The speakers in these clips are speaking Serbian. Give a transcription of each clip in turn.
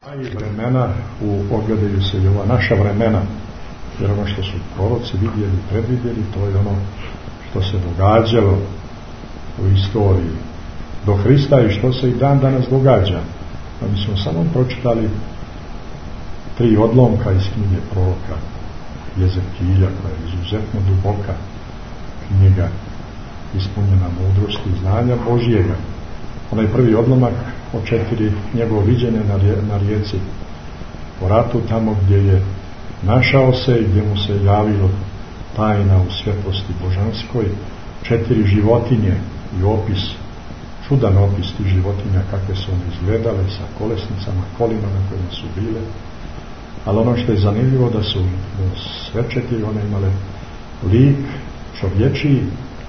A i vremena ogledaju se i ova naša vremena, jer ono što su proroci vidjeli, predvidjeli, to je ono što se događalo u istoriji do Hrista i što se i dan danas događa. A mi smo samo pročitali 3 odlomka iz knjige proroka Jezekilja, koja je izuzetno duboka knjiga, ispunjena mudrosti i znanja Božjega. Onaj prvi odlomak o 4 njegovo viđenje na rijeci Oratu, tamo gdje je našao se i gdje mu se javilo tajna u svjetlosti božanskoj, 4 životinje i opis, čudan opis tih životinja, kakve su one izgledale, sa kolesnicama, kolima na kojima su bile. Ali ono što je zanimljivo, da su sve 4 one imale lik čovječiji,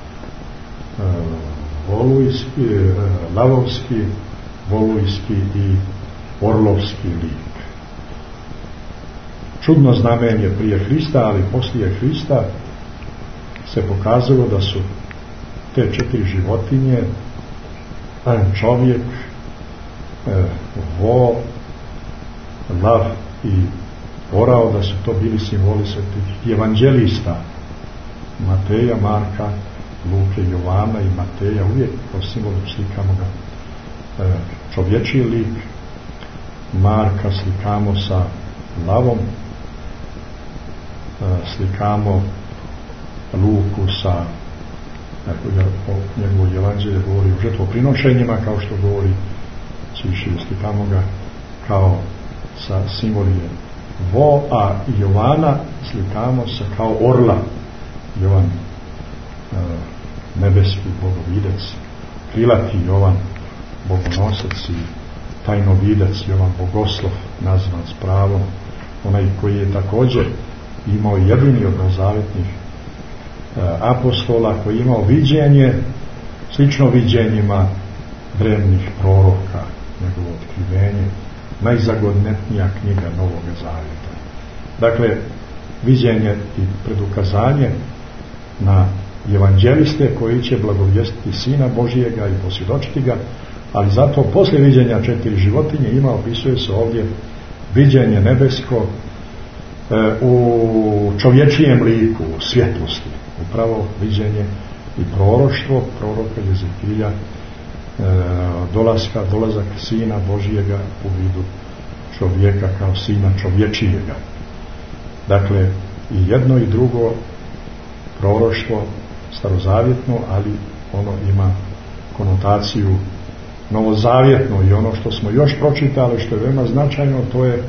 volujski, lavovski, volujski i orlovski lik. Čudno znamenje prije Hrista, ali poslije Hrista se pokazalo da su te 4 životinje, čovjek, vo, lav i orao, da su to bili simboli svetih evanđelista Mateja, Marka, Luke, Jovana i Mateja. Uvijek kao simbol slikamo ga čovječiji lik, Marka slikamo sa lavom, slikamo Luku sa, njegovo evanđelje govori o žrtvoprinošenjima, kao što govori Ciši, slikamo ga kao sa simbolije vo, a Jovana slikamo se kao orla. Jovan nebeski bogovidac, krilati Jovan bogonosac i tajnovidac, Jovan bogoslov, nazvan s pravom, onaj koji je također imao jedini od novozavetnih apostola, koji je imao viđenje slično viđenjima drevnih proroka, njegovo otkrivenje, najzagodnetnija knjiga Novog Zavjeta. Dakle, viđenje i predukazanje na evanđeliste koji će blagovijestiti Sina Božijega i posvjedočiti ga, ali zato poslije viđenja 4 životinje ima, opisuje se ovdje viđenje nebesko u čovječijem liku, u svjetlosti, upravo viđenje i proroštvo proroka Jezekilja, dolazak Sina Božijega u vidu čovjeka kao Sina čovječijega. Dakle, i jedno i drugo proroštvo starozavjetno, ali ono ima konotaciju novozavjetno, i ono što smo još pročitali, što je veoma značajno, to je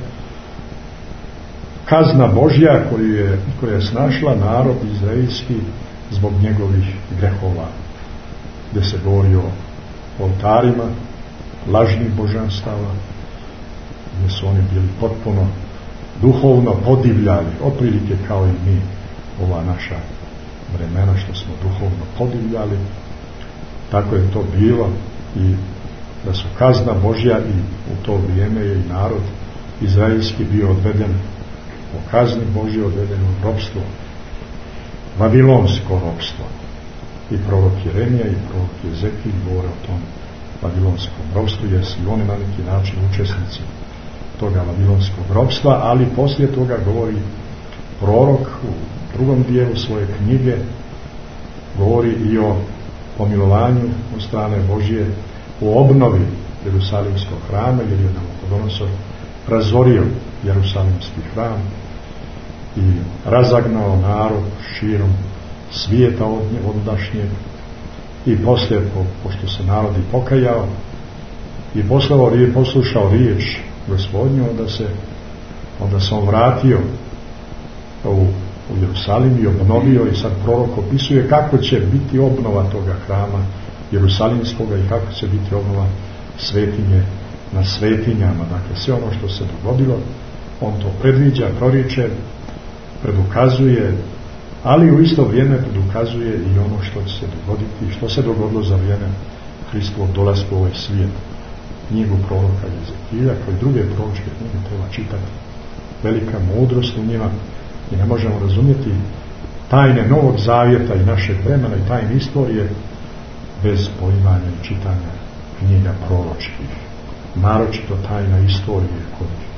kazna Božja koja je snašla narod izraelski zbog njegovih grehova, gdje se govori o oltarima lažnih božanstava, gdje su oni bili potpuno duhovno podivljali, otprilike kao i mi ova naša vremena, što smo duhovno podivljali. Tako je to bilo, i da su kazna Božja, i u to vrijeme je i narod izraelski bio odveden po kazni Božje, odveden u ropstvo, vavilonsko ropstvo. I prorok Jeremija i prorok Jezekilj govore o tom vavilonskom ropstvu, jer su oni na neki način učesnici toga vavilonskog ropstva. Ali poslije toga govori prorok u drugom dijelu svoje knjige, govori i o pomilovanju od strane Božje, o obnovi Jerusalimskog hrama, jer je Navuhodonosor razorio Jerusalimski hram i razagnao narod širom svijeta ondašnjeg, i poslije, pošto se narod i pokajao i poslušao riječ Gospodnju, onda se on vratio u Jerusalim i obnovio, i sad prorok opisuje kako će biti obnova toga hrama Jerusalimskoga i kako će biti obnova svetinje na svetinjama. Dakle, sve ono što se dogodilo, on to predviđa, proriče, predukazuje, ali u isto vrijeme predukazuje i ono što će se dogoditi, što se dogodilo za vrijeme Hristovog dolaska u ovaj svijet. Knjigu proroka Jezekilja, kao i druge proročke knjige, treba čitati. Velika mudrost u njima, i ne možemo razumjeti tajne Novog Zavjeta i našeg vremena i tajne istorije bez poimanja i čitanja knjiga proročkih, naročito tajna istorije kod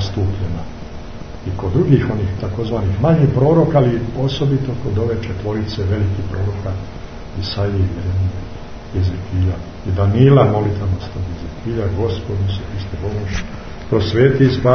zastupljena. I kod drugih onih takozvanih manjih proroka, ali osobito kod ove četvorice velikih proroka Isaije, Jeremije, Ezekija i Danila, molitvanost od Ezekija, Gospodu se Hriste pomoži, prosveti,